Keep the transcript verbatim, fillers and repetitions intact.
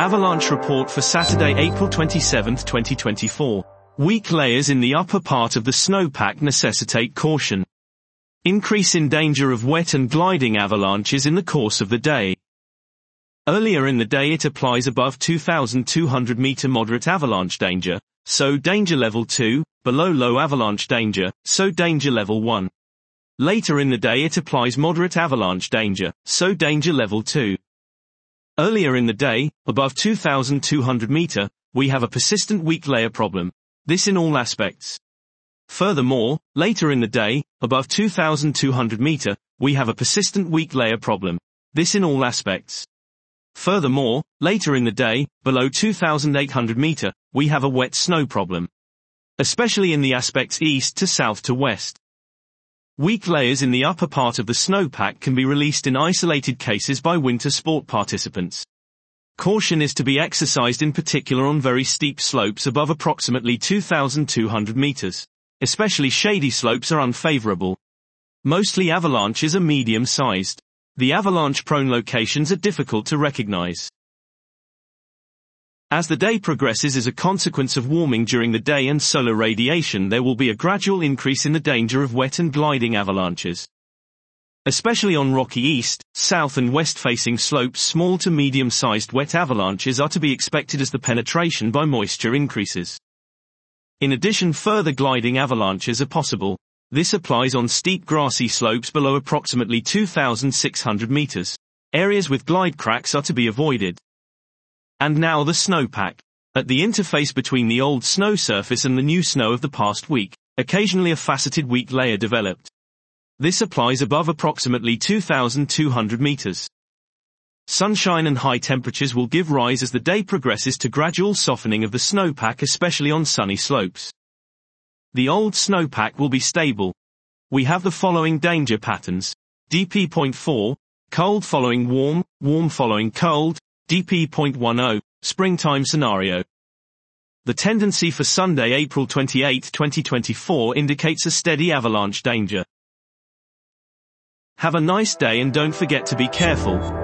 Avalanche report for Saturday, April twenty-seventh, twenty twenty-four. Weak layers in the upper part of the snowpack necessitate caution. Increase in danger of wet and gliding avalanches in the course of the day. Earlier in the day it applies above two thousand two hundred meter moderate avalanche danger, so danger level two, below low avalanche danger, so danger level one. Later in the day it applies moderate avalanche danger, so danger level two. Earlier in the day, above two thousand two hundred meter, we have a persistent weak layer problem. This in all aspects. Furthermore, later in the day, above two thousand two hundred meter, we have a persistent weak layer problem. This in all aspects. Furthermore, later in the day, below two thousand eight hundred meter, we have a wet snow problem. Especially in the aspects east to south to west. Weak layers in the upper part of the snowpack can be released in isolated cases by winter sport participants. Caution is to be exercised in particular on very steep slopes above approximately two thousand two hundred meters. Especially shady slopes are unfavorable. Mostly avalanches are medium-sized. The avalanche-prone locations are difficult to recognize. As the day progresses as a consequence of warming during the day and solar radiation, there will be a gradual increase in the danger of wet and gliding avalanches. Especially on rocky east, south and west-facing slopes, small to medium-sized wet avalanches are to be expected as the penetration by moisture increases. In addition, further gliding avalanches are possible. This applies on steep grassy slopes below approximately two thousand six hundred meters. Areas with glide cracks are to be avoided. And now the snowpack. At the interface between the old snow surface and the new snow of the past week, occasionally a faceted weak layer developed. This applies above approximately two thousand two hundred meters. Sunshine and high temperatures will give rise as the day progresses to gradual softening of the snowpack, especially on sunny slopes. The old snowpack will be stable. We have the following danger patterns. D P zero point four, cold following warm, warm following cold. D P zero point ten, springtime scenario. The tendency for Sunday, April twenty-eighth, twenty twenty-four indicates a steady avalanche danger. Have a nice day and don't forget to be careful.